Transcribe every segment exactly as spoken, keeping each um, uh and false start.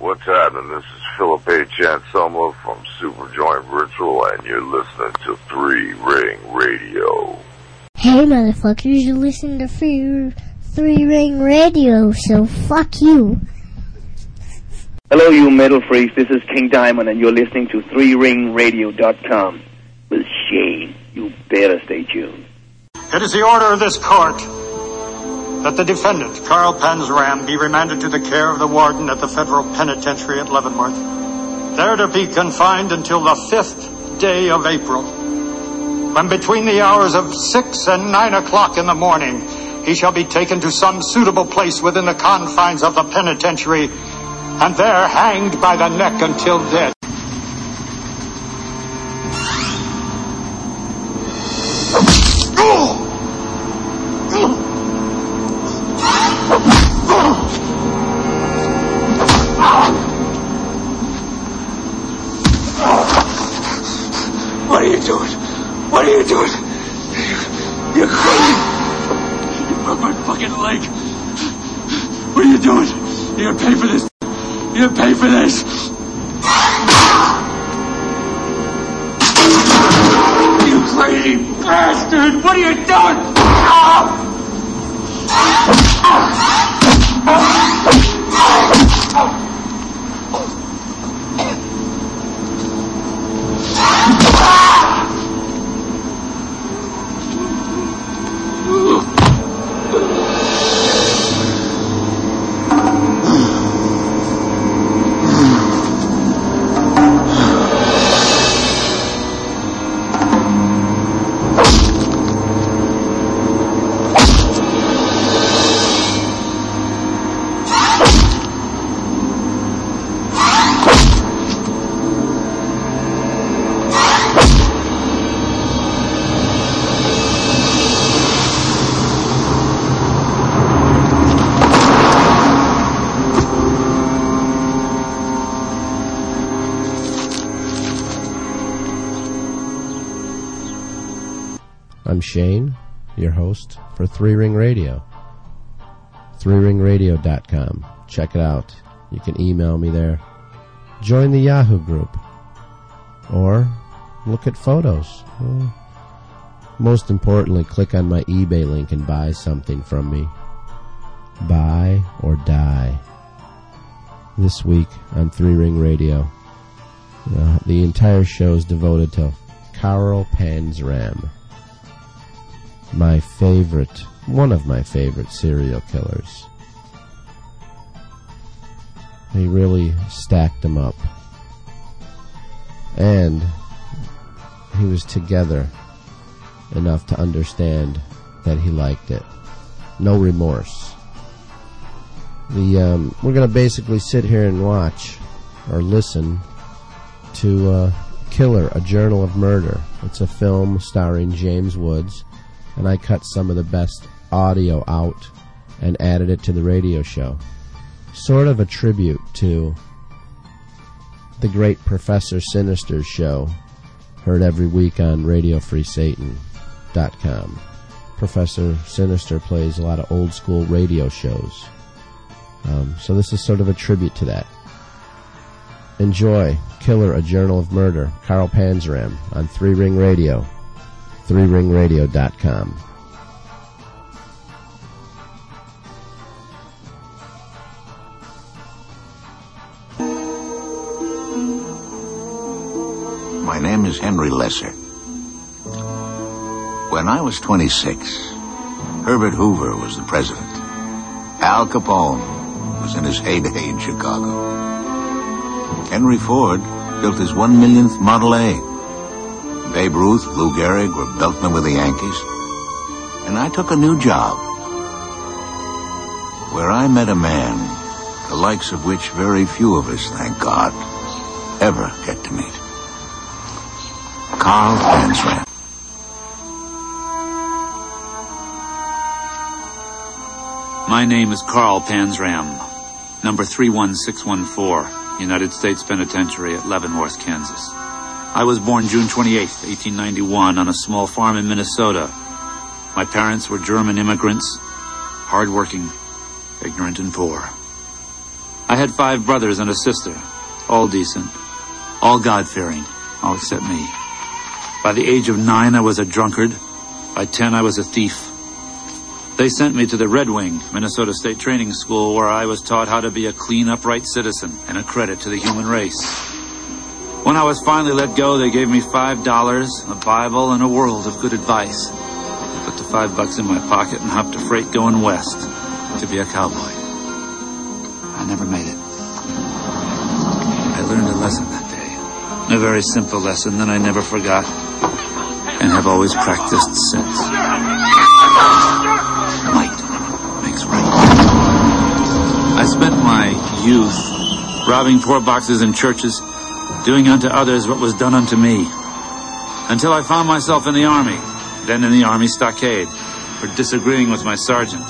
What's happening? This is Philip H. Anselmo from Superjoint Virtual, and you're listening to Three Ring Radio. Hey, motherfuckers, you're listening to Free Three Ring Radio, so fuck you. Hello, you metal freaks. This is King Diamond, and you're listening to three ring radio dot com with Shane. You better stay tuned. It is the order of this court that the defendant, Carl Panzram, be remanded to the care of the warden at the Federal Penitentiary at Leavenworth, there to be confined until the fifth day of April, when between the hours of six and nine o'clock in the morning, he shall be taken to some suitable place within the confines of the penitentiary, and there hanged by the neck until dead. What are you doing? What are you doing? You're crazy. You broke my fucking leg. What are you doing? You're gonna pay for this. You're gonna pay for this. You crazy bastard! What are you doing? I'm Shane, your host for Three Ring Radio. three ring radio dot com. Check it out. You can email me there. Join the Yahoo group. Or look at photos. Or most importantly, click on my eBay link and buy something from me. Buy or die. This week on Three Ring Radio, uh, the entire show is devoted to Carl Panzram. My favorite, one of my favorite serial killers. He really stacked them up. And he was together enough to understand that he liked it. No remorse. The um, we're going to basically sit here and watch or listen to uh, Killer, A Journal of Murder. It's a film starring James Woods. And I cut some of the best audio out and added it to the radio show. Sort of a tribute to the great Professor Sinister's show, heard every week on radio free satan dot com. Professor Sinister plays a lot of old school radio shows. Um, so this is sort of a tribute to that. Enjoy Killer, A Journal of Murder, Carl Panzram on Three Ring Radio. three ring radio dot com. My name is Henry Lesser. When I was twenty-six, Herbert Hoover was the president. Al Capone was in his heyday in Chicago. Henry Ford built his one millionth Model A. Babe Ruth, Lou Gehrig were belting with the Yankees. And I took a new job, where I met a man, the likes of which very few of us, thank God, ever get to meet. Carl Panzram. My name is Carl Panzram, number three one six one four, United States Penitentiary at Leavenworth, Kansas. I was born June twenty-eighth, eighteen ninety-one, on a small farm in Minnesota. My parents were German immigrants, hardworking, ignorant, and poor. I had five brothers and a sister, all decent, all God-fearing, all except me. By the age of nine, I was a drunkard. By ten, I was a thief. They sent me to the Red Wing, Minnesota State Training School, where I was taught how to be a clean, upright citizen and a credit to the human race. When I was finally let go, they gave me five dollars, a Bible, and a world of good advice. I put the five bucks in my pocket and hopped a freight going west to be a cowboy. I never made it. I learned a lesson that day. A very simple lesson that I never forgot and have always practiced since. Might makes right. I spent my youth robbing poor boxes in churches, doing unto others what was done unto me, until I found myself in the Army, then in the Army stockade, for disagreeing with my sergeant.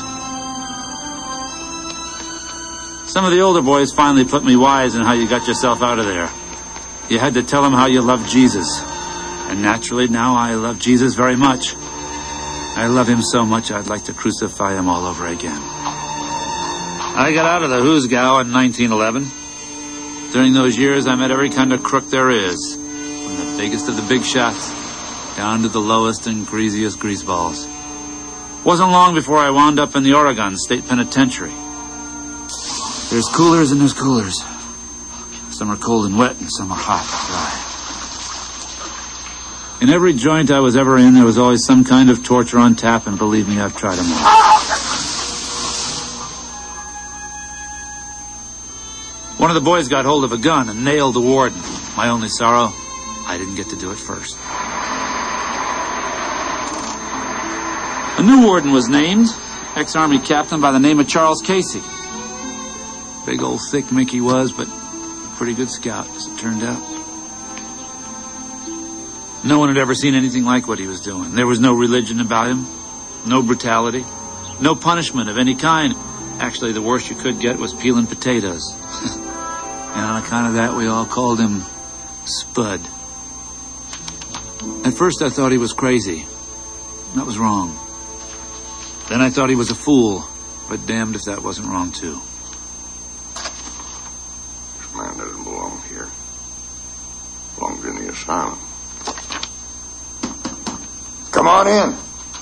Some of the older boys finally put me wise in how you got yourself out of there. You had to tell them how you loved Jesus. And naturally, now I love Jesus very much. I love him so much, I'd like to crucify him all over again. I got out of the Hoosgow in nineteen eleven. During those years, I met every kind of crook there is, from the biggest of the big shots down to the lowest and greasiest greaseballs. Wasn't long before I wound up in the Oregon State Penitentiary. There's coolers and there's coolers. Some are cold and wet, and some are hot and dry. In every joint I was ever in, there was always some kind of torture on tap, and believe me, I've tried them all. One of the boys got hold of a gun and nailed the warden. My only sorrow, I didn't get to do it first. A new warden was named, ex-Army captain by the name of Charles Casey. Big old thick Mick he was, but a pretty good scout, as it turned out. No one had ever seen anything like what he was doing. There was no religion about him, no brutality, no punishment of any kind. Actually, the worst you could get was peeling potatoes. And on account of that, we all called him Spud. At first, I thought he was crazy. That was wrong. Then I thought he was a fool, but damned if that wasn't wrong, too. This man doesn't belong here. Belongs in the asylum. Come on in.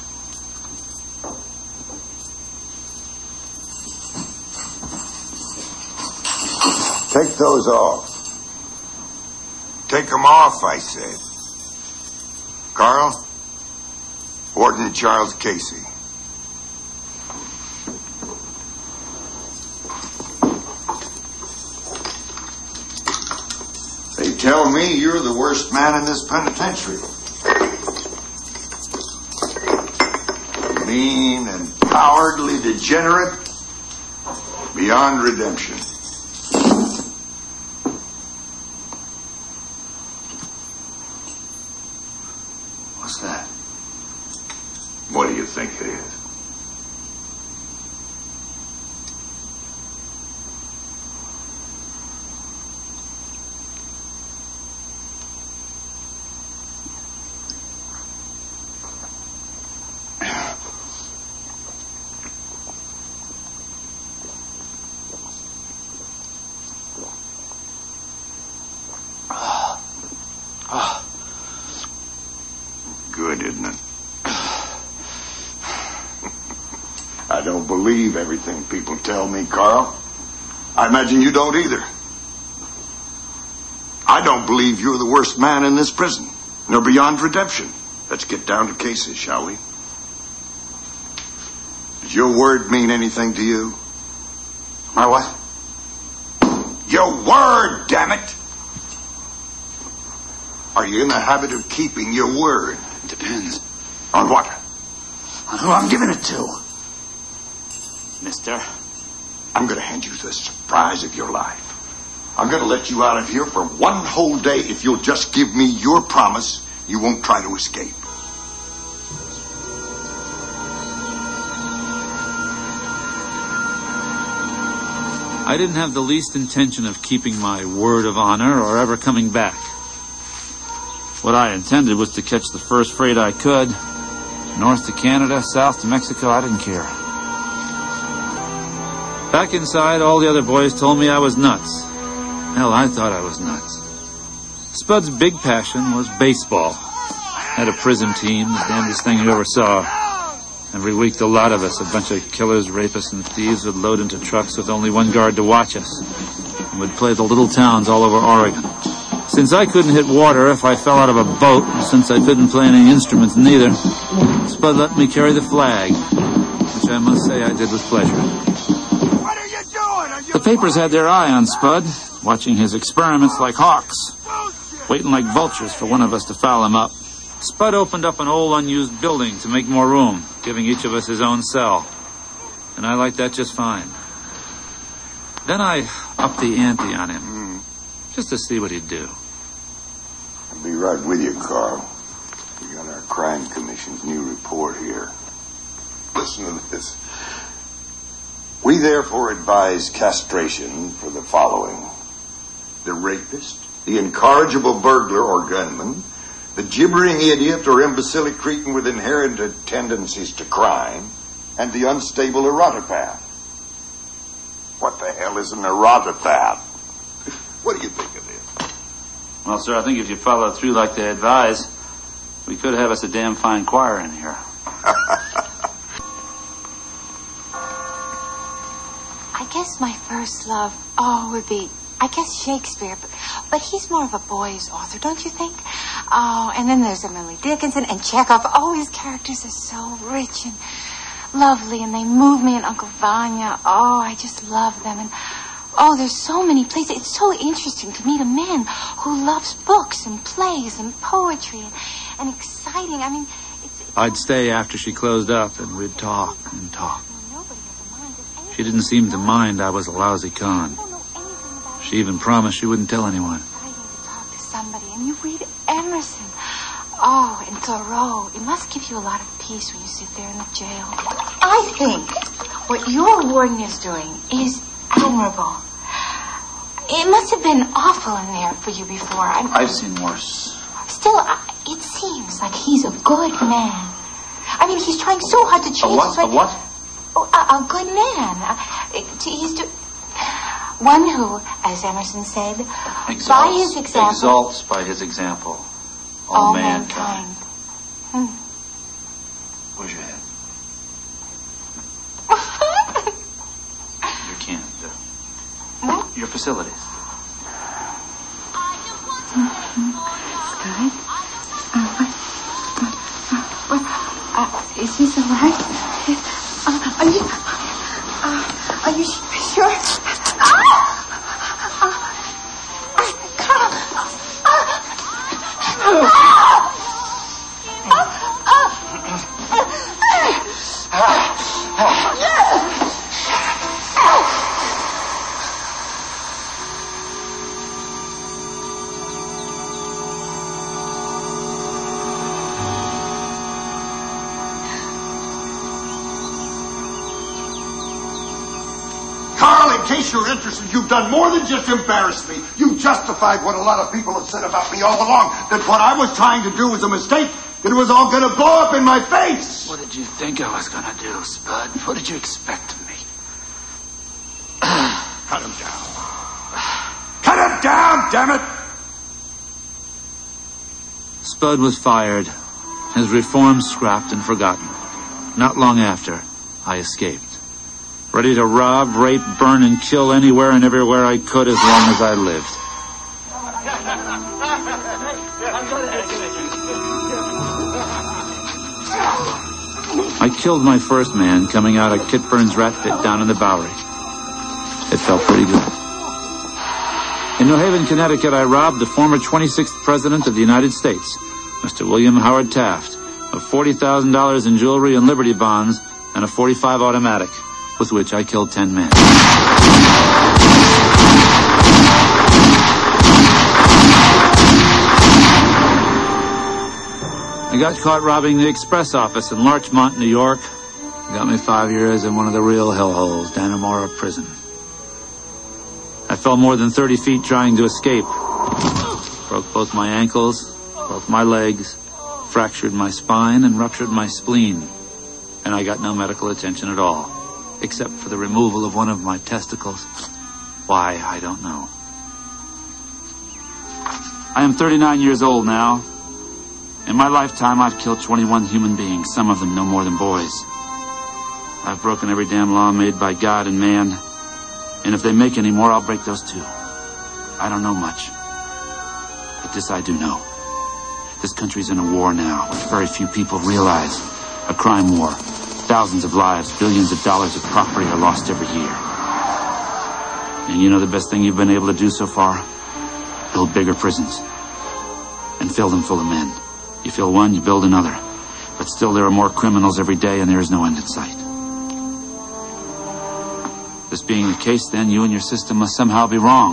Take those off. Take them off, I said. Carl, Warden Charles Casey. They tell me you're the worst man in this penitentiary. Mean and cowardly degenerate beyond redemption. What's that? What do you think it is? Good, isn't it? I don't believe everything people tell me, Carl. I imagine you don't either. I don't believe you're the worst man in this prison, nor beyond redemption. Let's get down to cases, shall we? Does your word mean anything to you? My what? Your word, damn it! Are you in the habit of keeping your word? Depends. On what? On who I'm giving it to. Mister. I'm going to hand you the surprise of your life. I'm going to let you out of here for one whole day if you'll just give me your promise you won't try to escape. I didn't have the least intention of keeping my word of honor or ever coming back. What I intended was to catch the first freight I could. North to Canada, south to Mexico, I didn't care. Back inside, all the other boys told me I was nuts. Hell, I thought I was nuts. Spud's big passion was baseball. Had a prison team, the damnedest thing you ever saw. Every week, the lot of us, a bunch of killers, rapists, and thieves, would load into trucks with only one guard to watch us. And would play the little towns all over Oregon. Since I couldn't hit water if I fell out of a boat, and since I couldn't play any instruments neither, Spud let me carry the flag, which I must say I did with pleasure. What are you doing? Are you The papers had their eye on Spud, watching his experiments like hawks, waiting like vultures for one of us to foul him up. Spud opened up an old unused building to make more room, giving each of us his own cell. And I liked that just fine. Then I upped the ante on him, mm. just to see what he'd do. I'll be right with you, Carl. We got our crime commission's new report here. Listen to this. We therefore advise castration for the following: the rapist, the incorrigible burglar or gunman, the gibbering idiot or imbecilic cretin with inherited tendencies to crime, and the unstable erotopath. What the hell is an erotopath? What do you think of this? Well, sir, I think if you follow through like they advise, we could have us a damn fine choir in here. I guess my first love, oh, would be, I guess Shakespeare, but, but he's more of a boys' author, don't you think? Oh, and then there's Emily Dickinson and Chekhov. Oh, his characters are so rich and lovely, and they move me, and Uncle Vanya. Oh, I just love them. And oh, there's so many places. It's so interesting to meet a man who loves books and plays and poetry and, and exciting. I mean, it's, it's I'd stay after she closed up, and we'd talk and talk. She didn't seem to mind I was a lousy con. She even promised she wouldn't tell anyone. Exciting to talk to somebody, and you read Emerson. Oh, and Thoreau. It must give you a lot of peace when you sit there in the jail. I think what your warden is doing is admirable. It must have been awful in there for you before. I'm, I've seen worse. Still, I, it seems like he's a good man. I mean, he's trying so hard to change. A what? His way. A what? Oh, a, a good man. Uh, he's do- one who, as Emerson said, Exalts, by his example, exalts by his example all, all mankind. mankind. Hmm. Where's your head? Your can, uh, What? your facilities. Mm-hmm. Good. Uh, what? Uh, uh, is this all right? Uh, are you? Uh, are you sure? Carl, in case you're interested, you've done more than just embarrass me. You justified what a lot of people have said about me all along, that what I was trying to do was a mistake, that it was all going to blow up in my face. What did you think I was going to do, Spud? What did you expect of me? Cut him down. Cut him down, damn it! Spud was fired, his reforms scrapped and forgotten. Not long after, I escaped. Ready to rob, rape, burn, and kill anywhere and everywhere I could as long as I lived. I killed my first man coming out of Kit Burns' rat pit down in the Bowery. It felt pretty good. In New Haven, Connecticut, I robbed the former twenty-sixth President of the United States, Mister William Howard Taft, of forty thousand dollars in jewelry and Liberty bonds and a forty-five automatic, with which I killed ten men. I got caught robbing the express office in Larchmont, New York. Got me five years in one of the real hellholes, Dannemora Prison. I fell more than thirty feet trying to escape. Broke both my ankles, broke my legs, fractured my spine, and ruptured my spleen. And I got no medical attention at all. except for the removal of one of my testicles. Why, I don't know. I am thirty-nine years old now. In my lifetime, I've killed twenty-one human beings, some of them no more than boys. I've broken every damn law made by God and man, and if they make any more, I'll break those too. I don't know much, but this I do know. This country's in a war now, which very few people realize. A crime war. Thousands of lives, billions of dollars of property are lost every year. And you know the best thing you've been able to do so far? Build bigger prisons. And fill them full of men. You fill one, you build another. But still there are more criminals every day and there is no end in sight. This being the case, then, you and your system must somehow be wrong.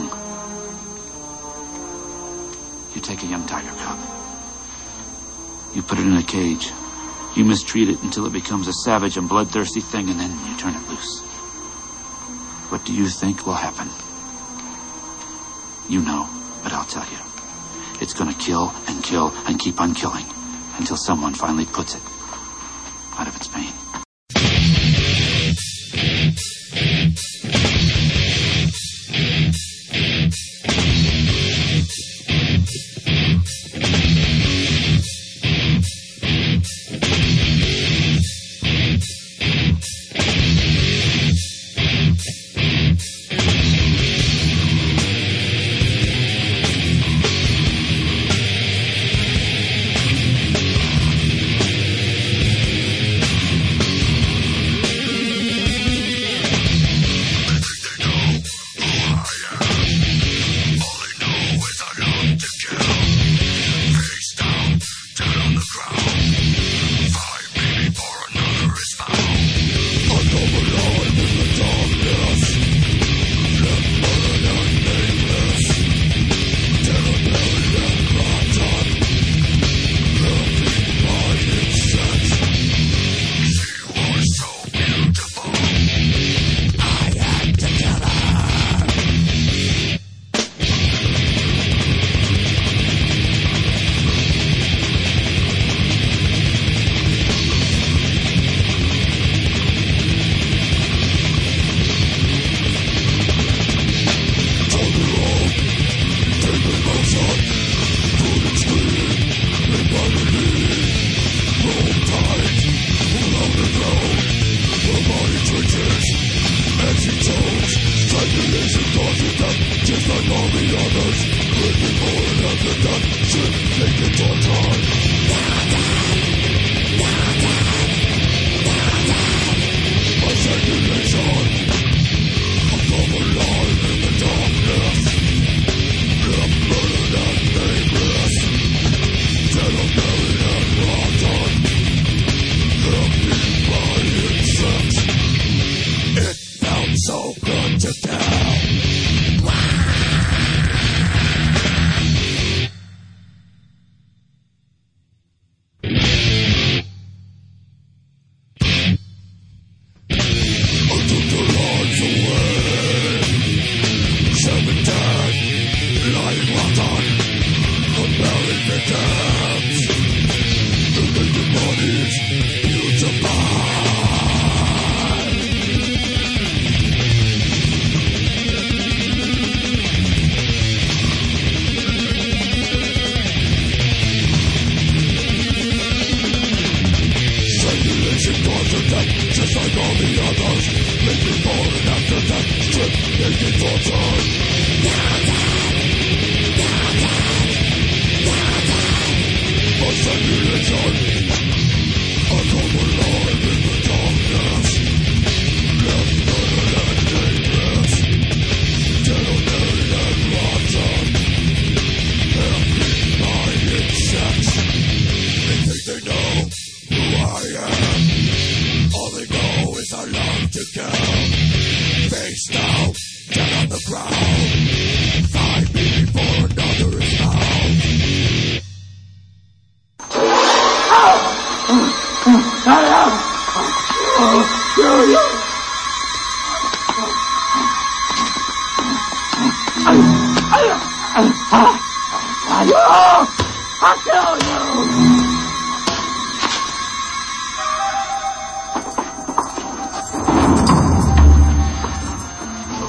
You take a young tiger cub. You put it in a cage. You mistreat it until it becomes a savage and bloodthirsty thing, and then you turn it loose. What do you think will happen? You know, but I'll tell you. It's gonna kill and kill and keep on killing until someone finally puts it out of its pain.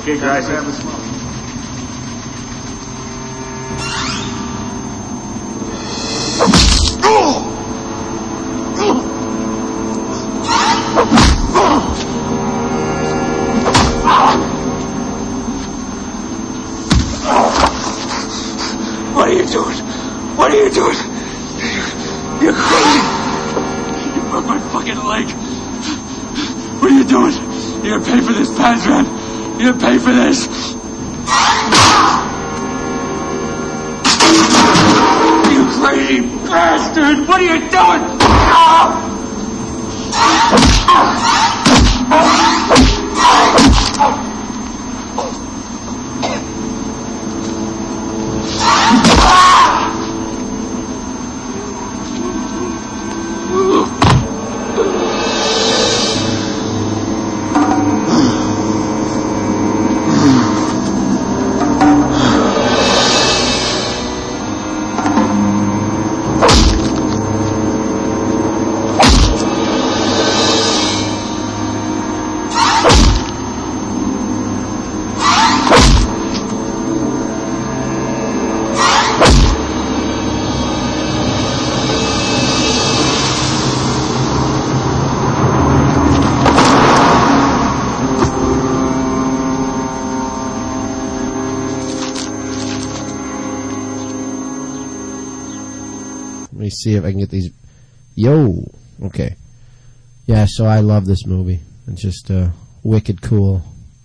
Okay, guys, have a smoke. What are you doing? What are you doing? You're crazy. You broke my fucking leg. What are you doing? You're gonna pay for this, Panzram. You're gonna pay for this. You crazy bastard! What are you doing? Let me see if I can get these. Yo! Okay. Yeah, so I love this movie. It's just uh, wicked cool.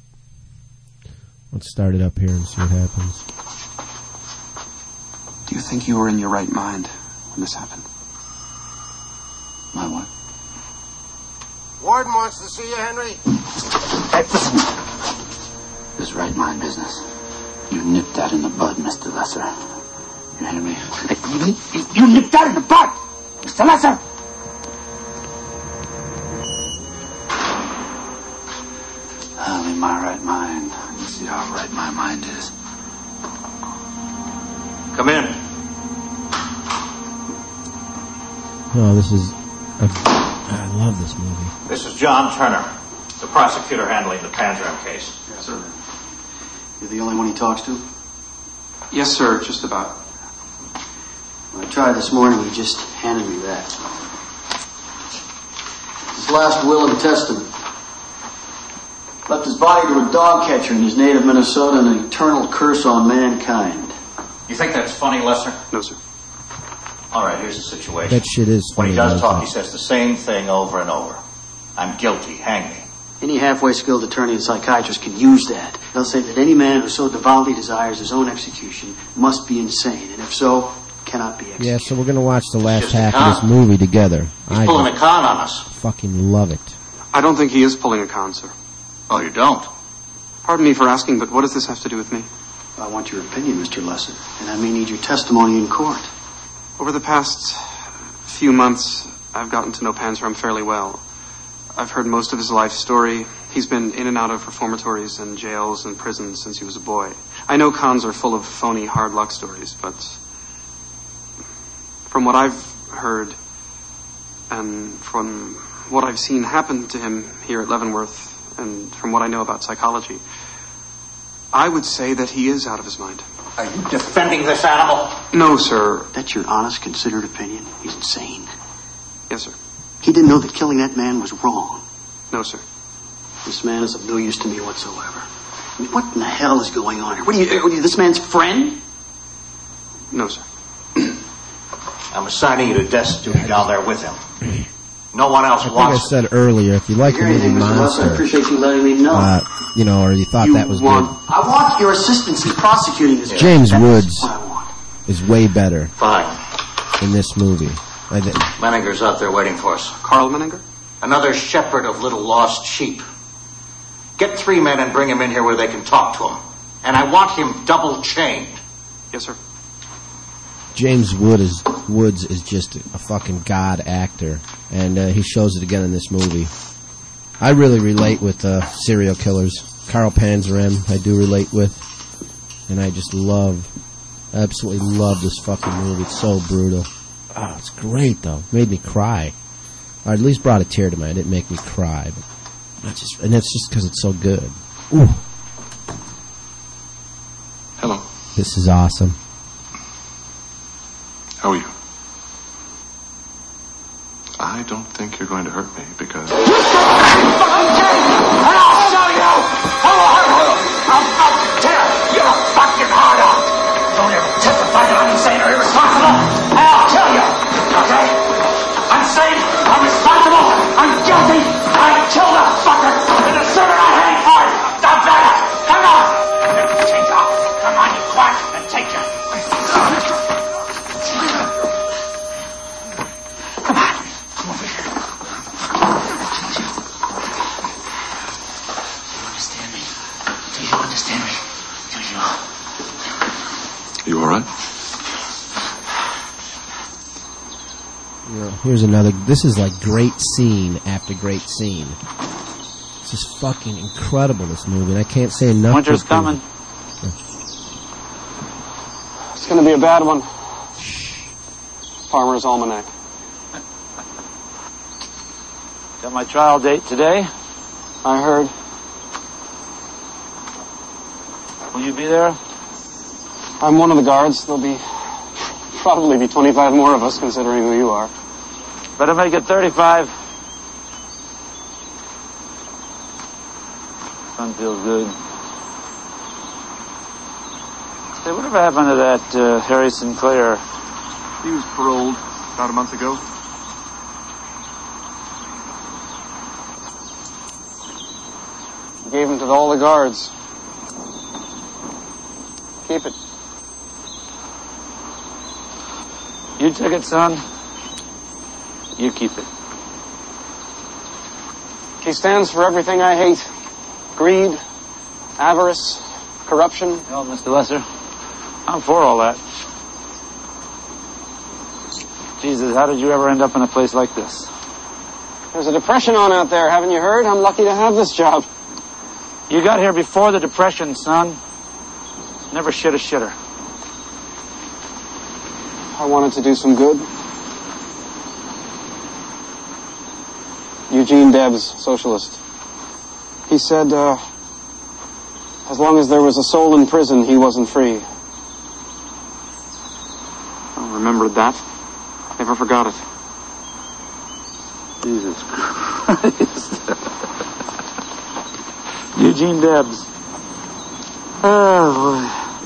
Let's start it up here and see what happens. Do you think you were in your right mind when this happened? My what? Warden wants to see you, Henry. Hey, listen. This right mind business. You nipped that in the bud, Mister Lesser. You hear me? Hey, you, you, you nipped that in the bud, Mister Lesser. I'm in my right mind. You see how right my mind is. Come in. Oh, this is... A, I love this movie. This is John Turner, the prosecutor handling the Panzram case. Yes, sir. You're the only one he talks to? Yes, sir, just about. When I tried this morning, he just handed me that. His last will and testament. Left his body to a dog catcher in his native Minnesota and an eternal curse on mankind. You think that's funny, Lesser? No, sir. All right, here's the situation. That shit is funny. When he does talk, that. he says the same thing over and over. I'm guilty, hang me. Any halfway skilled attorney and psychiatrist can use that. They'll say that any man who so devoutly desires his own execution must be insane, and if so, cannot be executed. Yeah, so we're going to watch the last just a half con. of this movie together. He's I pulling a just con on us. fucking love it. I don't think he is pulling a con, sir. Oh, you don't? Pardon me for asking, but what does this have to do with me? I want your opinion, Mister Lesser, and I may need your testimony in court. Over the past few months, I've gotten to know Panzram fairly well. I've heard most of his life story. He's been in and out of reformatories and jails and prisons since he was a boy. I know cons are full of phony hard luck stories, but from what I've heard and from what I've seen happen to him here at Leavenworth and from what I know about psychology, I would say that he is out of his mind. Are you defending this animal? No, sir. That's your honest, considered opinion? He's insane. Yes, sir. He didn't know that killing that man was wrong. No, sir. This man is of no use to me whatsoever. I mean, what in the hell is going on here? What are you, are you this man's friend? No, sir. I'm assigning you to desk duty down there with him. No one else I think wants I said earlier, if you like the movie Monster, I appreciate you letting me know. uh, you know, or you thought You that was want, good, I want your assistance in prosecuting this. James That's Woods what I want. is way better Fine. in this movie. I think. Menninger's out there waiting for us. Carl Menninger? Another shepherd of little lost sheep. Get three men and bring him in here where they can talk to him. And I want him double chained. Yes, sir. James Wood is, Woods is just a fucking god actor, and uh, he shows it again in this movie. I really relate with uh, serial killers. Carl Panzram, I do relate with, and I just love, absolutely love this fucking movie. It's so brutal. Oh, it's great though. It made me cry, or at least brought a tear to my eye. It didn't make me cry, but that's just, and that's just because it's so good. Ooh. This is awesome. How are you? I don't think you're going to hurt me because... And I'll show you! I will hurt you! I'll fucking tear your fucking heart out! Don't ever testify that I'm insane or irresponsible, and I'll kill you! Okay? I'm sane, I'm responsible, I'm guilty, I killed a fucker, and the sooner I hang for it, the better! Come on! Take off! Come on, you quack, and take your... Come on! Come over here. Do you understand me? Do you? You all right? You know, here's another. This is like great scene after great scene. This is fucking incredible, this movie, and I can't say enough. Winter's coming. It's going to be a bad one. Farmer's Almanac. Got my trial date today. I heard. Will you be there? I'm one of the guards. There'll be probably be twenty-five more of us, considering who you are. Better make it thirty-five. Sun feels good. Hey, whatever happened to that uh, Harry Sinclair? He was paroled about a month ago. Gave him to all the guards. Keep it. You took it, son. You keep it. He stands for everything I hate. Greed, avarice, corruption. No, Mister Lesser, I'm for all that. Jesus, how did you ever end up in a place like this? There's a depression on out there, haven't you heard? I'm lucky to have this job. You got here before the Depression, son. Never shit a shitter. I wanted to do some good. Eugene Debs, socialist. He said, uh, as long as there was a soul in prison, he wasn't free. I remembered that. Never forgot it. Jesus Christ. Eugene Debs. Oh, boy.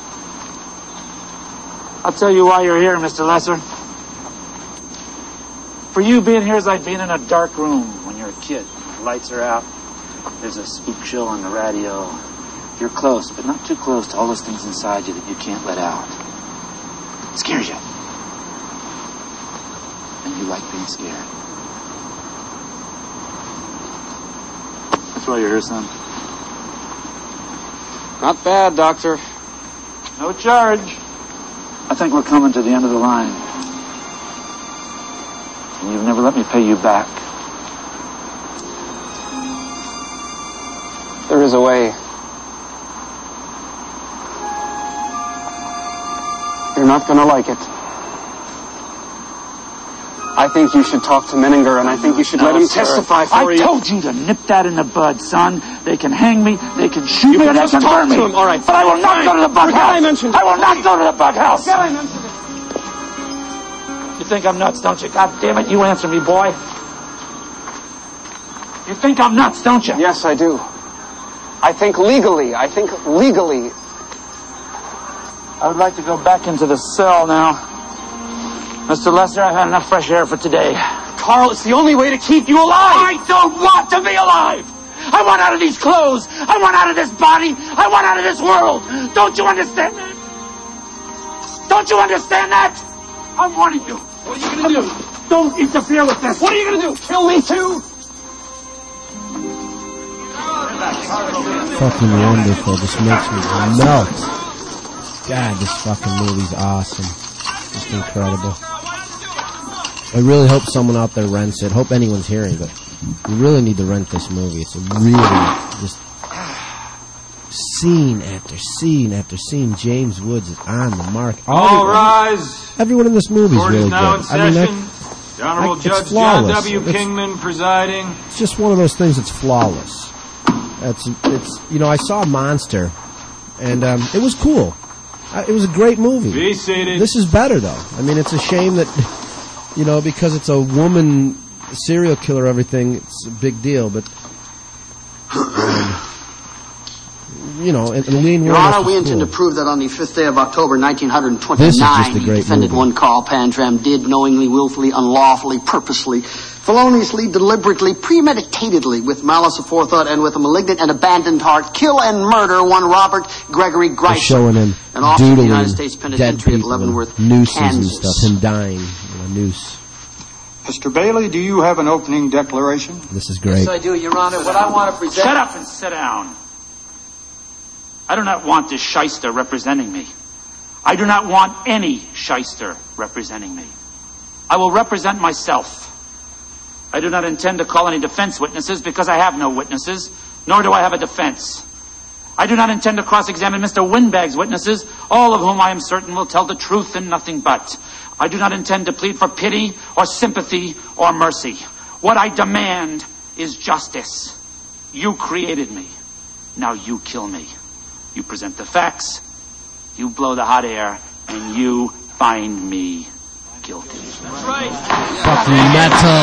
I'll tell you why you're here, Mister Lesser. For you, being here is like being in a dark room when you're a kid. The lights are out. There's a spook show on the radio. You're close, but not too close to all those things inside you that you can't let out. It scares you. And you like being scared. That's why you're here, son. Not bad, Doctor. No charge. I think we're coming to the end of the line. And you've never let me pay you back. There is a way. You're not going to like it. I think you should talk to Menninger, and I think you should no, let him sir. testify for I you. I told you to nip that in the bud, son. They can hang me, they can shoot you me, can they just can talk burn me. To him. All right, but I will not fine. go to the bug Forget house. I mentioned it. I will not go to the bug house. Forget I mentioned it. You think I'm nuts, don't you? God damn it, you answer me, boy. You think I'm nuts, don't you? Yes, I do. I think legally. I think legally. I would like to go back into the cell now. Mister Lesser, I've had enough fresh air for today. Carl, it's the only way to keep you alive! I don't want to be alive! I want out of these clothes! I want out of this body! I want out of this world! Don't you understand that? Don't you understand that? I'm warning you. What are you gonna do? Don't interfere with this. What are you gonna do? Kill me too? Fucking wonderful. This makes me melt. God, this fucking movie's awesome. Just incredible. I really hope someone out there rents it. Hope anyone's hearing, but you really need to rent this movie. It's a really just scene after scene after scene. James Woods is on the mark. All, All rise. Everyone in this movie is Court really is now good. in I mean, session. that, the Honorable I, Judge John W. Kingman presiding. It's just one of those things that's flawless. It's, it's, you know, I saw Monster, and um, it was cool. I I, it was a great movie. Be seated. This is better, though. I mean, it's a shame that, you know, because it's a woman serial killer, everything, it's a big deal, but, um, you know, and, and Lean Your Honor, we intend to prove that on the fifth day of October, nineteen twenty-nine, the defendant movie. one, Carl Panzram, did knowingly, willfully, unlawfully, purposely, feloniously, deliberately, premeditatedly, with malice aforethought, and with a malignant and abandoned heart, kill and murder one Robert Gregory They're Greiser, showing him an officer of the doodling United States dead Penitentiary at people, Leavenworth, nooses Kansas. and stuff, him dying in a noose. Mister Bailey, do you have an opening declaration? This is great. Yes, I do, Your Honor. What I want to present... Shut up and sit down. I do not want this shyster representing me. I do not want any shyster representing me. I will represent myself. I do not intend to call any defense witnesses because I have no witnesses, nor do I have a defense. I do not intend to cross-examine Mister Windbag's witnesses, all of whom I am certain will tell the truth and nothing but. I do not intend to plead for pity or sympathy or mercy. What I demand is justice. You created me. Now you kill me. You present the facts, you blow the hot air, and you find me guilty. That's right. Fucking metal.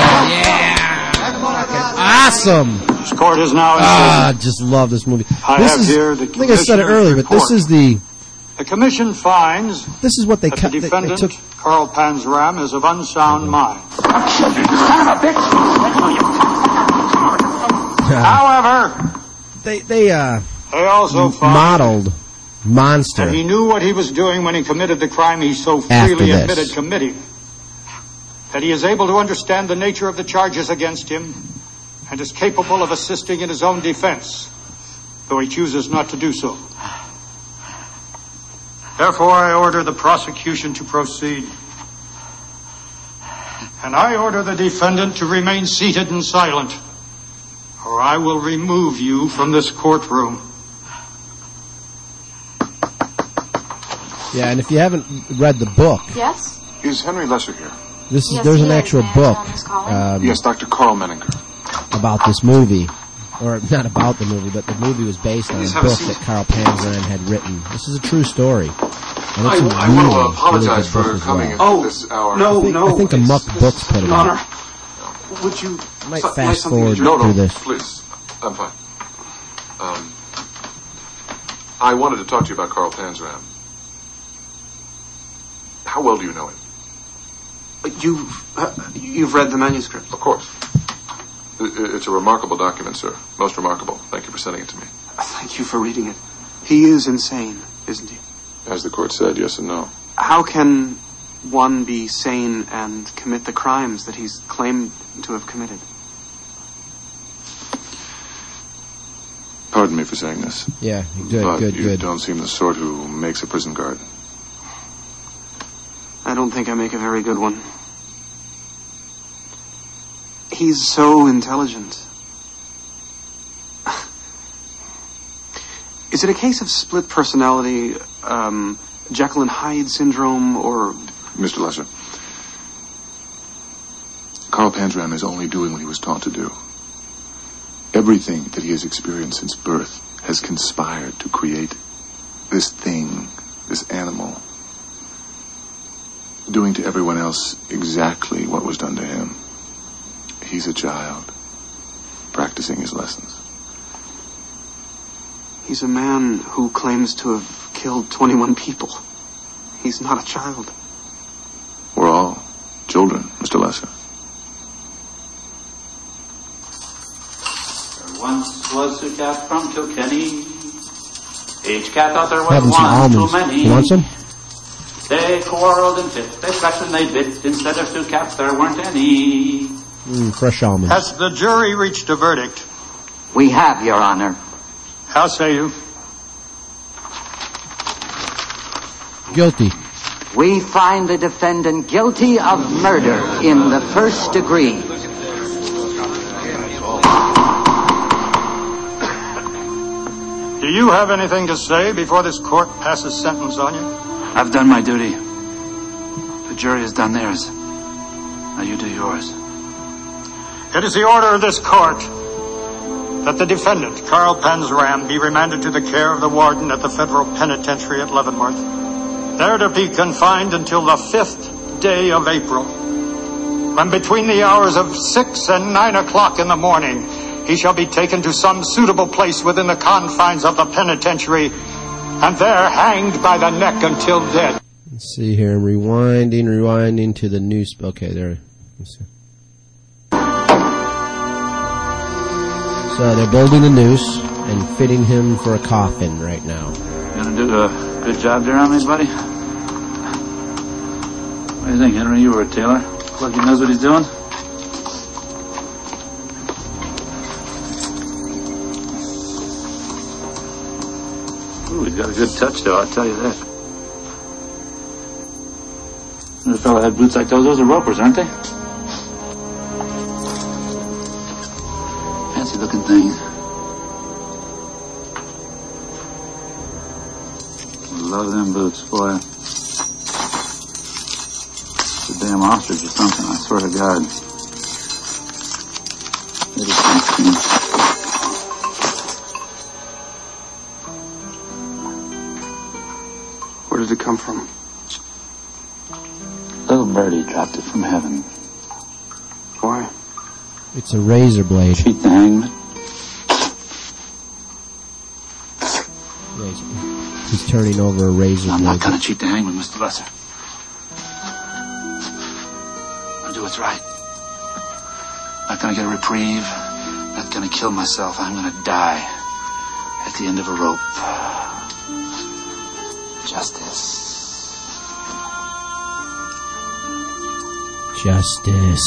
Yeah. Awesome. This court is now in Ah, I just love this movie. I this have is, here the I think I said it earlier, but this is the... The commission finds this is what they that cut. the They, defendant, they took. Carl Panzram, is of unsound mind. Son of a bitch! However, they they uh they also find modeled Monster. that he knew what he was doing when he committed the crime he so After freely this. admitted committing. That he is able to understand the nature of the charges against him and is capable of assisting in his own defense, though he chooses not to do so. Therefore, I order the prosecution to proceed. And I order the defendant to remain seated and silent, or I will remove you from this courtroom. Yeah, and if you haven't read the book, Yes? Is Henry Lesser here? this is Yes, there's he an is. actual May I book tell him who's calling? um, Yes, Doctor Carl Menninger. about this movie, or not about the movie, but the movie was based on a Please have a book seat. that Carl Panzram had written. This is a true story. And I, it's a I really, want to really apologize good book for as coming well. at this hour. no, I think, no. I think it's- Amok Books put it Your out. Honor, would you... I might so- like fast something forward to No, drink? no, through this. please. I'm fine. Um, I wanted to talk to you about Carl Panzram. How well do you know him? You've, uh, you've read the manuscript? Of course. I- It's a remarkable document, sir. Most remarkable. Thank you for sending it to me. Thank you for reading it. He is insane, isn't he? As the court said, yes and no. How can one be sane and commit the crimes that he's claimed to have committed? Pardon me for saying this. Yeah, good, but good, you good. don't seem the sort who makes a prison guard. I don't think I make a very good one. He's so intelligent. Is it a case of split personality, um, Jekyll and Hyde syndrome, or... Mister Lesser, Carl Panzram is only doing what he was taught to do. Everything that he has experienced since birth has conspired to create this thing, this animal, doing to everyone else exactly what was done to him. He's a child, practicing his lessons. He's a man who claims to have killed twenty-one people. He's not a child. We're all children, Mister Lesser. There once was a cat from Kilkenny. Each cat thought there was Having some one too almonds. many. You want some? They quarreled and fit, they scratched and they bit. Instead of two cats, there weren't any. Mm, fresh almonds. Has the jury reached a verdict? We have, Your Honor. How say you? Guilty. We find the defendant guilty of murder in the first degree. Do you have anything to say before this court passes sentence on you? I've done my duty. The jury has done theirs. Now you do yours. It is the order of this court that the defendant, Carl Panzram, be remanded to the care of the warden at the federal penitentiary at Leavenworth. there to be confined until the fifth day of April, when between the hours of six and nine o'clock in the morning, he shall be taken to some suitable place within the confines of the penitentiary, and there hanged by the neck until dead. Let's see here. I'm rewinding, rewinding to the news. Okay, there. Let's see. So they're building a noose and fitting him for a coffin right now. You gonna do a good job there on me, buddy? What do you think, Henry? You were a tailor. Look like he knows what he's doing. Ooh, he's got a good touch, though, I'll tell you that. This fella had boots like those. Those are ropers, aren't they? Fancy looking thing. Love them boots, boy. It's a damn ostrich or something, I swear to God. It is something. Where did it come from? Little birdie dropped it from heaven. Why? It's a razor blade. Cheat the hangman. Razor. He's turning over a razor I'm blade. not gonna cheat the hangman, Mister Lesser. I'll do what's right. Not gonna get a reprieve. Not gonna kill myself. I'm gonna die at the end of a rope. Justice. Justice.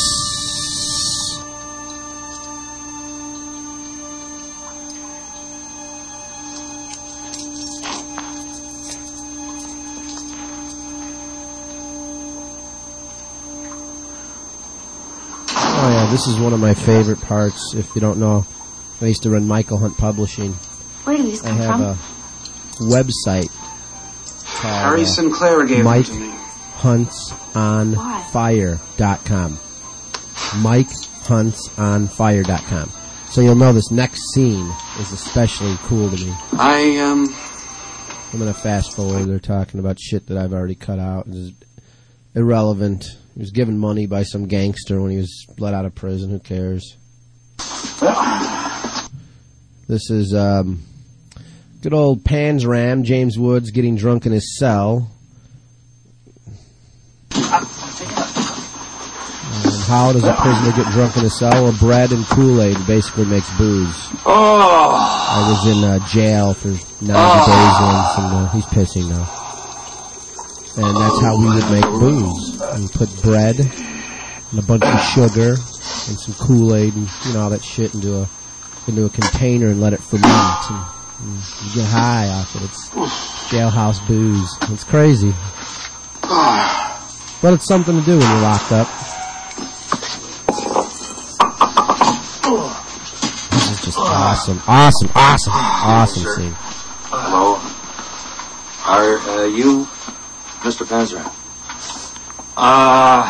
Oh yeah, this is one of my favorite parts. If you don't know, I used to run Michael Hunt Publishing. Where did these I come have from? a website called Harry uh, Sinclair gave Mike them to me. Hunts on Fire dot com. Mike Hunts on Fire dot com. So you'll know this next scene is especially cool to me. I, um... I'm going to fast forward. They're talking about shit that I've already cut out. It's irrelevant. He was given money by some gangster when he was let out of prison. Who cares? This is um, good old Panzram, James Woods, getting drunk in his cell. And how does a prisoner get drunk in his cell? Well, bread and Kool-Aid basically makes booze. Oh! I was in uh, jail for ninety oh. days once, and uh, he's pissing now. And that's how we would make booze. We put bread and a bunch of sugar and some Kool-Aid and you know all that shit into a into a container and let it ferment. And, and you get high off it. It's jailhouse booze. It's crazy, but it's something to do when you're locked up. This is just awesome, awesome, awesome, awesome scene. Hello. Are uh, you Mister Panzram? Uh,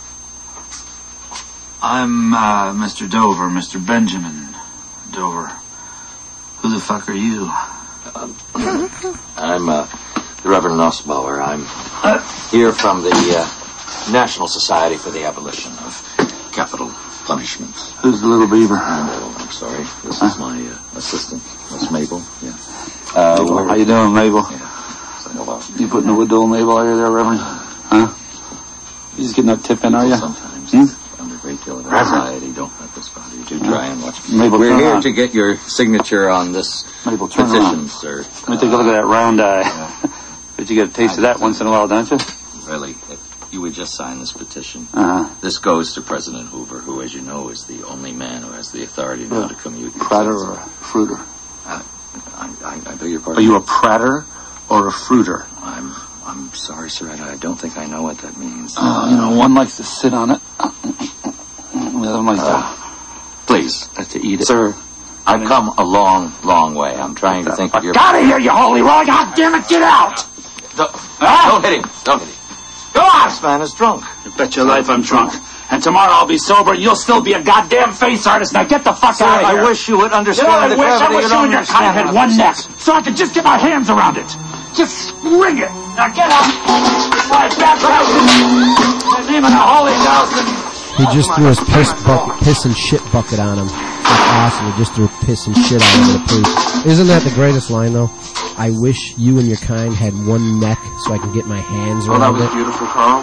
I'm, uh, Mister Dover, Mister Benjamin Dover. Who the fuck are you? Um, I'm, uh, the Reverend Nussbauer. I'm uh, here from the, uh, National Society for the Abolition of Capital Punishment. Who's the little beaver? Oh, I'm sorry. This huh? is my, uh, assistant. That's Mabel. Yeah. Uh, Mabel, how you doing, Mabel? Yeah. Hello. You putting the wood to old Mabel, are you there, Reverend? Huh? You just getting that tip in, are you? Sometimes. Hmm? Under a great deal of anxiety. Don't let this bother you. Do try and watch me. Mabel, We're here on. to get your signature on this Mabel, turn petition, around. sir. Let me take a look at that round eye. Yeah. But you get a taste I, of that once in a while, don't you? Really, if you would just sign this petition. Uh-huh. This goes to President Hoover, who, as you know, is the only man who has the authority now uh, to commute. Prater or a fruiter? Uh, I, I, I beg your pardon? Are you a prater or a fruiter? I'm I'm sorry, sir. I, I don't think I know what that means. Uh, uh, you know, one likes to sit on it. The other one likes uh, to... Please, like to eat it. Sir, I've come a long, long way. I'm trying to think of your... Get out of here, you holy roy! God damn it, get out! Don't, ah! don't hit him. Don't hit him. Go on! This man is drunk. You bet your life I'm drunk. And tomorrow I'll be sober and you'll still be a goddamn face artist. Now get the fuck Sir, out of here. I wish you would understand you know, the I wish, gravity. I wish you, you and your kind had one neck so I could just get my hands around it. Just swing it. Now get up. Before I baptize you in the name of the Holy Ghost. He just threw his piss bucket, piss and shit bucket on him. That's awesome. He just threw piss and shit on him to preach. Isn't that the greatest line, though? I wish you and your kind had one neck so I can get my hands around it. Oh, that was beautiful, Carl.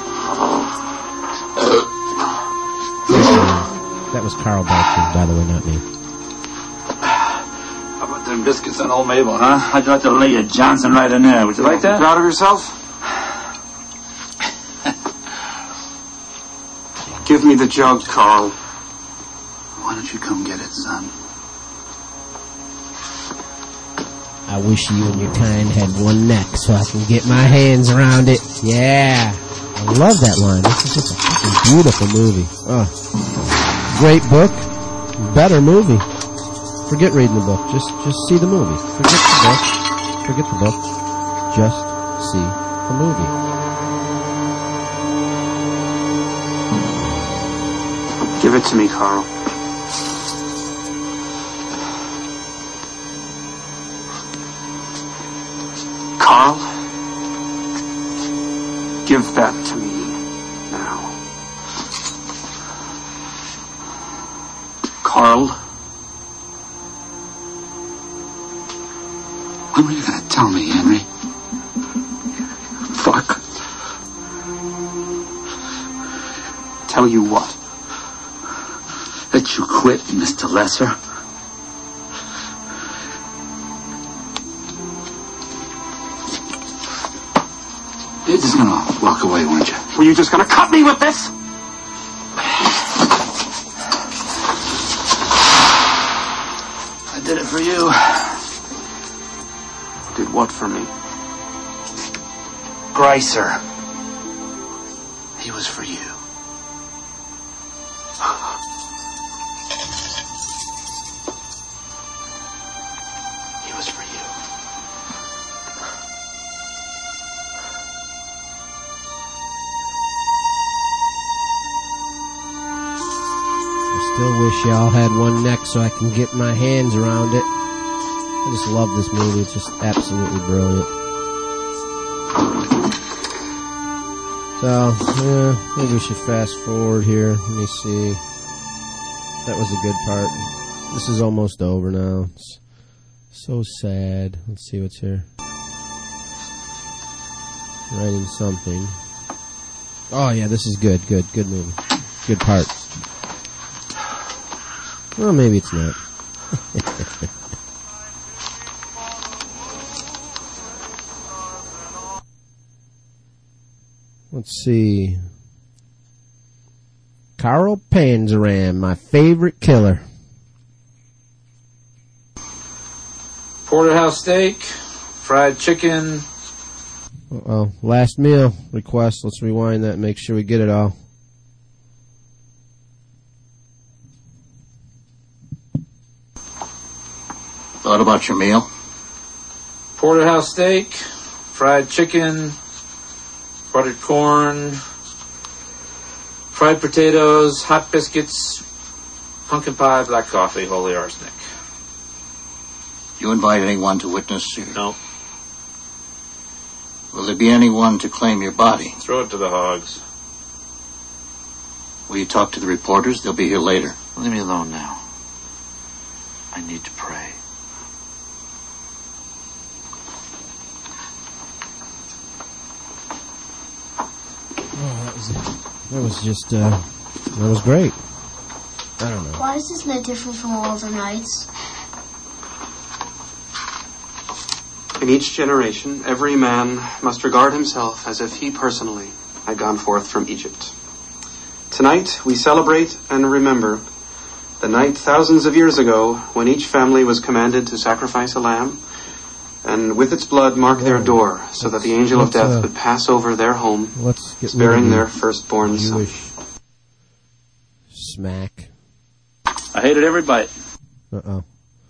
That was Carl Barkley, by the way, not me. How about them biscuits on Old Mabel, huh? I'd like to lay a Johnson right in there. Would you like that? Proud of yourself? Give me the jug, Carl. Why don't you come get it, son? I wish you and your kind had one neck so I can get my hands around it. Yeah. I love that line. This is just a fucking beautiful movie. Oh. Great book. Better movie. Forget reading the book. Just just see the movie. Forget the book. Forget the book. Just see the movie. Give it to me, Carl. Carl, give that to me now. Carl, when were you going to tell me, Henry? Fuck. Tell you what? That you quit, Mister Lesser? You're just gonna walk away, weren't you? Were you just gonna cut me with this? I did it for you. Did what for me? Greiser. He was for you. He was for you. Still wish y'all had one neck so I can get my hands around it. I just love this movie. It's just absolutely brilliant. So, yeah, maybe we should fast forward here. Let me see. That was a good part. This is almost over now. It's so sad. Let's see what's here. Writing something. Oh, yeah, this is good. Good. Good movie. Good part. Well, maybe it's not. Let's see. Carl Panzram, my favorite killer. Porterhouse steak, fried chicken. Uh-oh. Last meal request. Let's rewind that and make sure we get it all. Thought about your meal? Porterhouse steak, fried chicken, buttered corn, fried potatoes, hot biscuits, pumpkin pie, black coffee, holy arsenic. You invite anyone to witness your... No. Will there be anyone to claim your body? Throw it to the hogs. Will you talk to the reporters? They'll be here later. Leave me alone now. I need to pray. Oh, that was that was just uh, that was great. I don't know. Why is this night different from all other nights? In each generation, every man must regard himself as if he personally had gone forth from Egypt. Tonight, we celebrate and remember the night thousands of years ago when each family was commanded to sacrifice a lamb and with its blood mark their door so that the angel of death uh, would pass over their home, let's get sparing their firstborn son. Smack. I hated every bite. Uh-oh.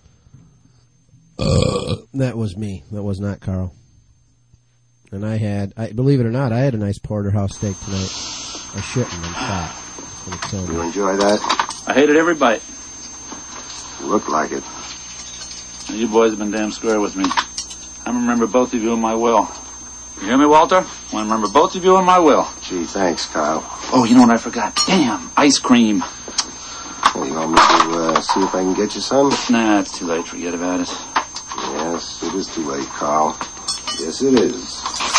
Uh, that was me. That was not Carl. And I had, I believe it or not, I had a nice porterhouse steak tonight. I shouldn't. I'm fat. You enjoy that? I hated every bite. Looked like it. You boys have been damn square with me. I remember both of you in my will. You hear me, Walter? I remember both of you in my will. Gee, thanks, Kyle. Oh, you know what I forgot? Damn, ice cream. Well, you want me to uh, see if I can get you some? Nah, it's too late. Forget about it. Yes, it is too late, Carl. Yes, it is.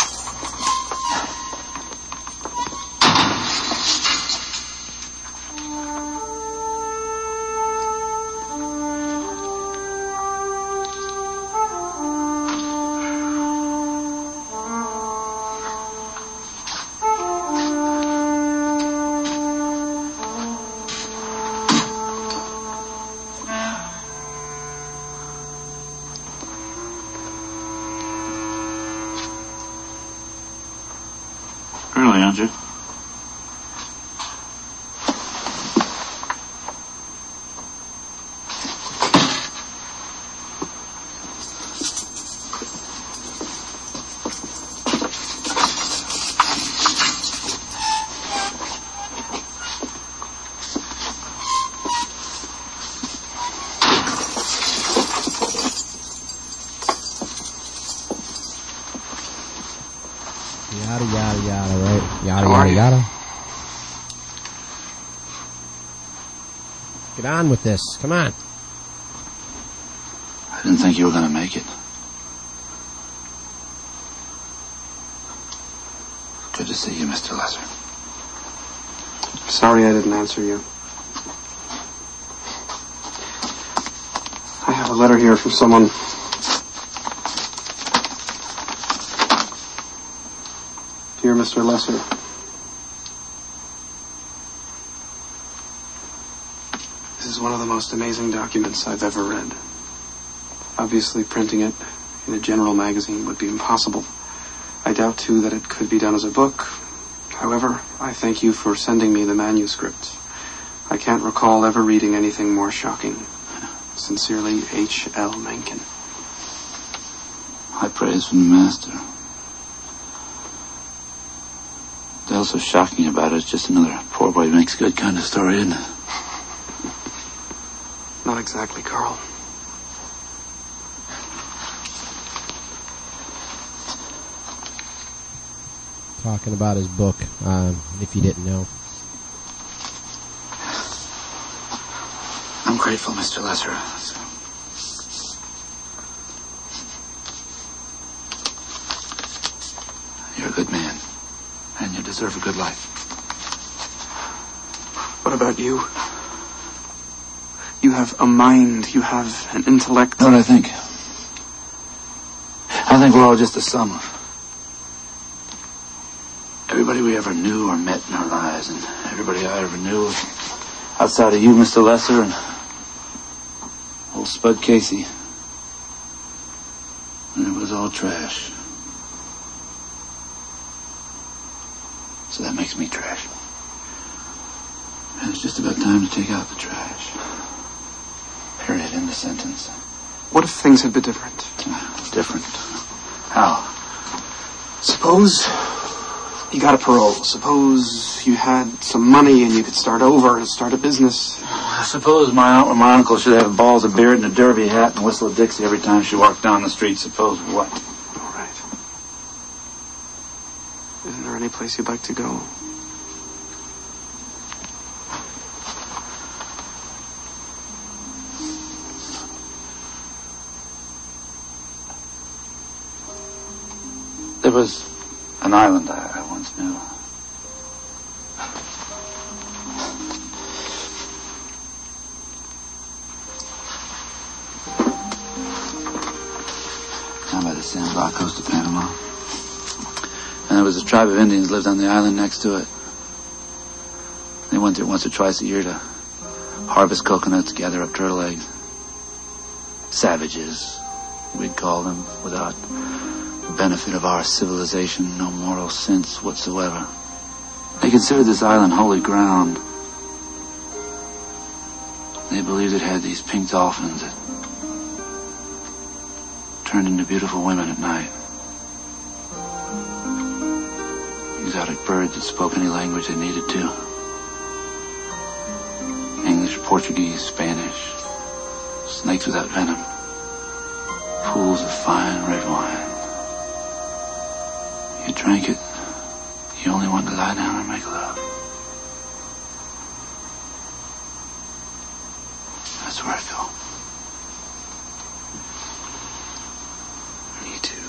Early, aren't you? Yada, yada, yada, right? Yada, yada, yada. Get on with this. Come on. I didn't think you were going to make it. Good to see you, Mister Lesser. Sorry I didn't answer you. I have a letter here from someone. Dear Mister Lesser, this is one of the most amazing documents I've ever read. Obviously, printing it in a general magazine would be impossible. I doubt, too, that it could be done as a book. However, I thank you for sending me the manuscript. I can't recall ever reading anything more shocking. Sincerely, H L Mencken. High praise from the master. What's also shocking about it is just another poor boy makes good kind of story, isn't it? Not exactly, Carl. Talking about his book, um, if you didn't know. I'm grateful, Mister Lesser. You're a good man, and you deserve a good life. What about you? You have a mind, you have an intellect. What do I think? I think we're all just a sum of everybody we ever knew or met in our lives, and everybody I ever knew outside of you, Mister Lesser, and old Spud Casey. And it was all trash. So that makes me trash. And it's just about time to take out the trash. Period. End of sentence. What if things had been different? Different? How? Suppose you got a parole. Suppose you had some money and you could start over and start a business. I suppose my aunt or my uncle should have balls of beard and a derby hat and whistle a Dixie every time she walked down the street. Suppose what? All right. Isn't there any place you'd like to go? There was an island I, I once knew. Down by the sandbar coast of Panama. And there was a tribe of Indians lived on the island next to it. They went there once or twice a year to harvest coconuts, gather up turtle eggs. Savages, we'd call them, without the benefit of our civilization, no moral sense whatsoever. They considered this island holy ground. They believed it had these pink dolphins that turned into beautiful women at night. Exotic birds that spoke any language they needed to. English, Portuguese, Spanish. Snakes without venom. pools of fine red wine. You drank it. You only wanted to lie down and make love. That's where I feel. Me too.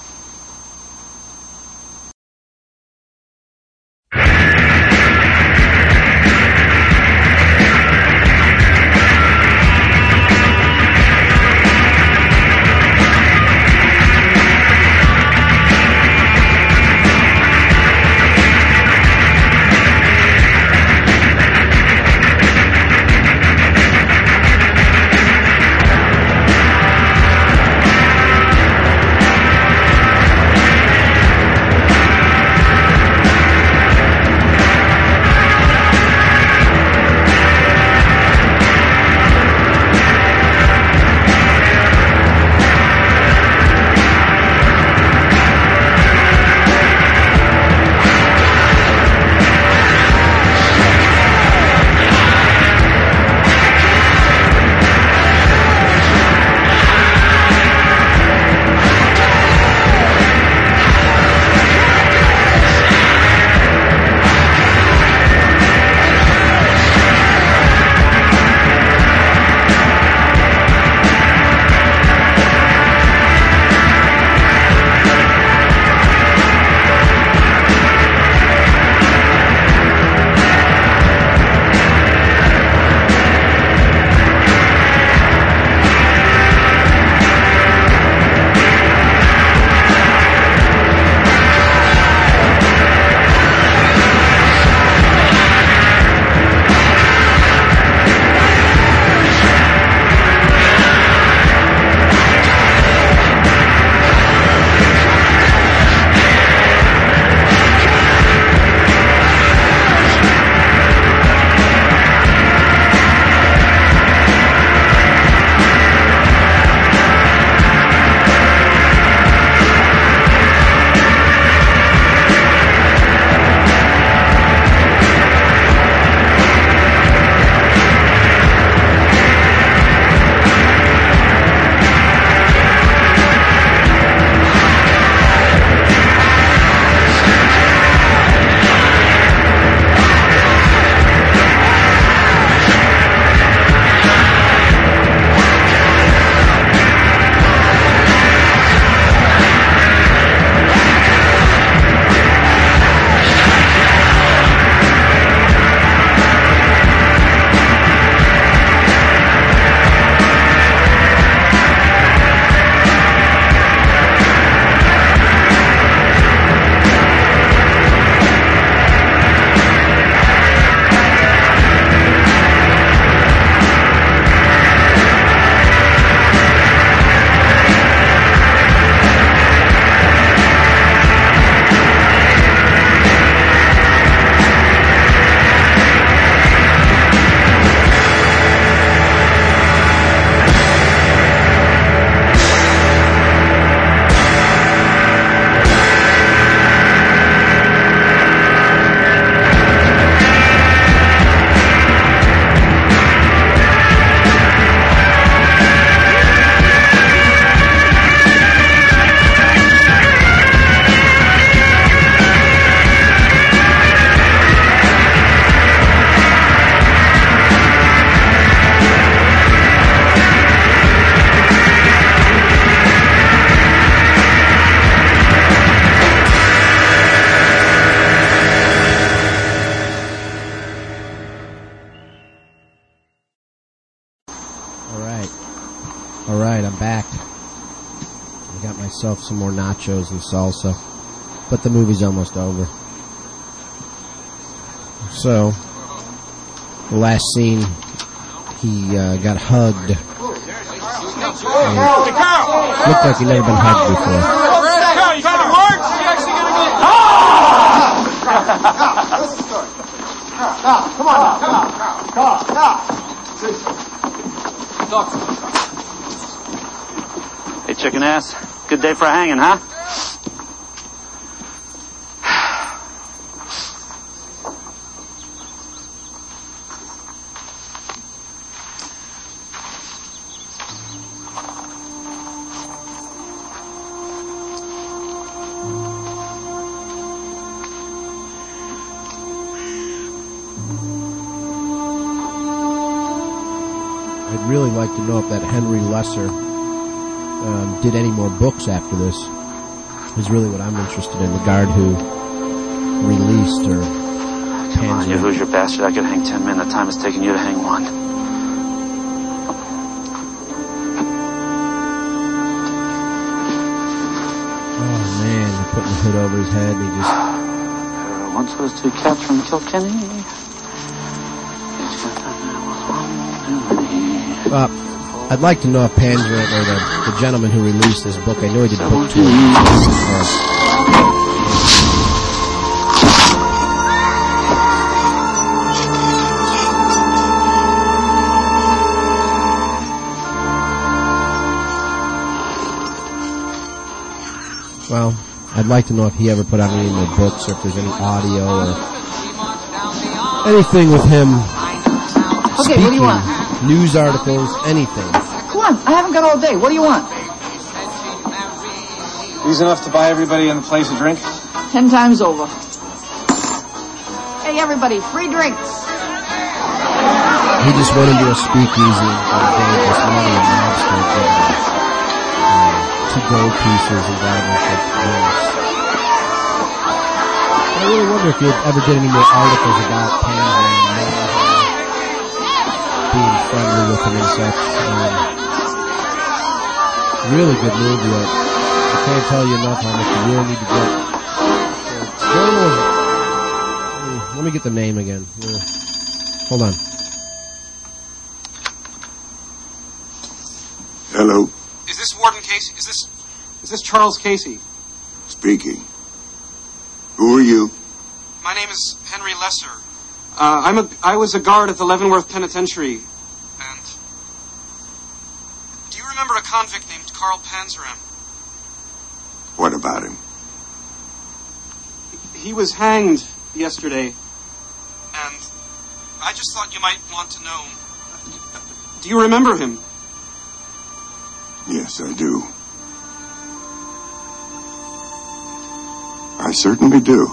Myself some more nachos and salsa, but the movie's almost over. So, the last scene, he uh, got hugged. And looked like he'd never been hugged before. Carl, you got a heart? You actually gonna get... Come on, Carl, Carl, Carl. Hey, chicken ass. Good day for hanging, huh? I'd really like to know if that Henry Lesser um, did any more books after this. Is really what I'm interested in. The guard who released or Come on, you Hoosier bastard. I could hang ten men. The time it's taking you to hang one. Oh man, they're putting the hood over his head. He just There once was two cats from Kilkenny. Uh, I'd like to know if Panzer, or the, the gentleman who released this book, I know he did book two. Uh, well, I'd like to know if he ever put out any more books, or if there's any audio, or anything with him Okay, speaking, what do you want? news articles, anything. Come on, I haven't got all day. What do you want? These enough to buy everybody in the place a drink? Ten times over. Hey, everybody, free drinks. He just went into a speakeasy and gave this money and lobster for uh, two gold pieces and got him for drinks. I really wonder if you ever did any more articles about Panzer being friendly with him and such. Um, really good movie. I, I can't tell you enough how much you really need to get. Uh, let me get the name again. Uh, hold on. Hello. Is this Warden Casey? Is this is this Charles Casey? Speaking. Who are you? My name is Henry Lesser. Uh, I'm a I was a guard at the Leavenworth Penitentiary, and do you remember a convict named Carl Panzram? What about him? He was hanged yesterday, and I just thought you might want to know. Do you remember him? Yes, I do. I certainly do.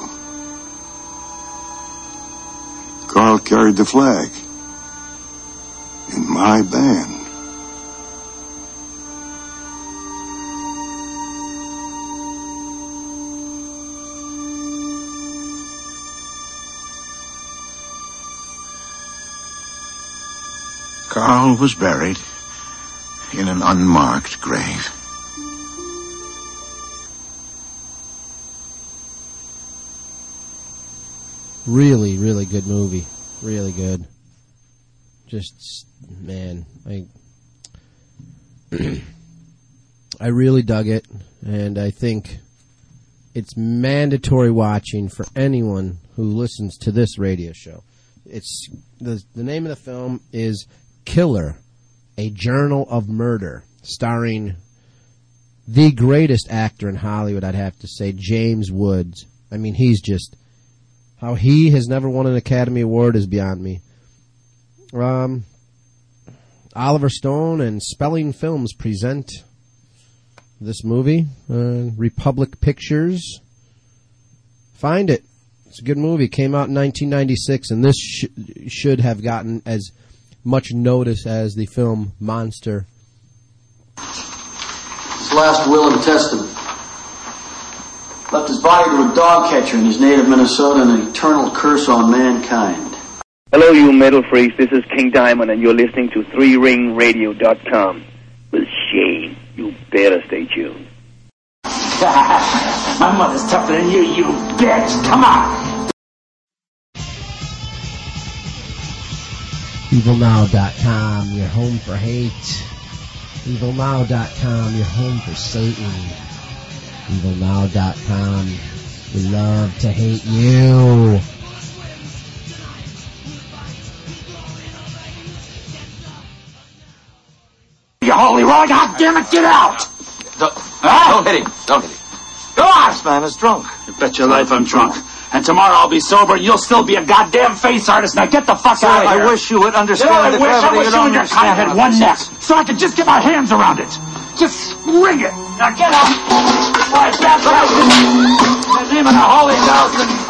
Carl carried the flag in my band. Carl was buried in an unmarked grave. Really, really good movie. Really good. Just, man, I I really dug it, and I think it's mandatory watching for anyone who listens to this radio show. It's the the name of the film is Killer, A Journal of Murder, starring the greatest actor in Hollywood, I'd have to say, James Woods. I mean, he's just... How he has never won an Academy Award is beyond me. Um, Oliver Stone and Spelling Films present this movie. Uh, Republic Pictures. Find it. It's a good movie. Came out in nineteen ninety-six, and this sh- should have gotten as much notice as the film Monster. His last will and testament. Left his body to a dog catcher in his native Minnesota and an eternal curse on mankind. Hello, you metal freaks. This is King Diamond, and you're listening to three ring radio dot com with Shane. You better stay tuned. My mother's tougher than you, you bitch. Come on. Evil Now dot com, your home for hate. Evil Now dot com, your home for Satan. Evil Now dot com, we love to hate you. You holy roll, God damn it, get out! Don't, huh? don't hit him. Don't hit him. Go on! This man is drunk. You bet your life I'm drunk. And tomorrow I'll be sober and you'll still be a goddamn face artist. Now get the fuck Sir, out of here. I wish you would understand you know, the I wish, gravity. I wish You you don't and your kind understand had one neck so I could just get my hands around it. Just ring it. Now get up. Why, baptize in the name of the Holy Ghost.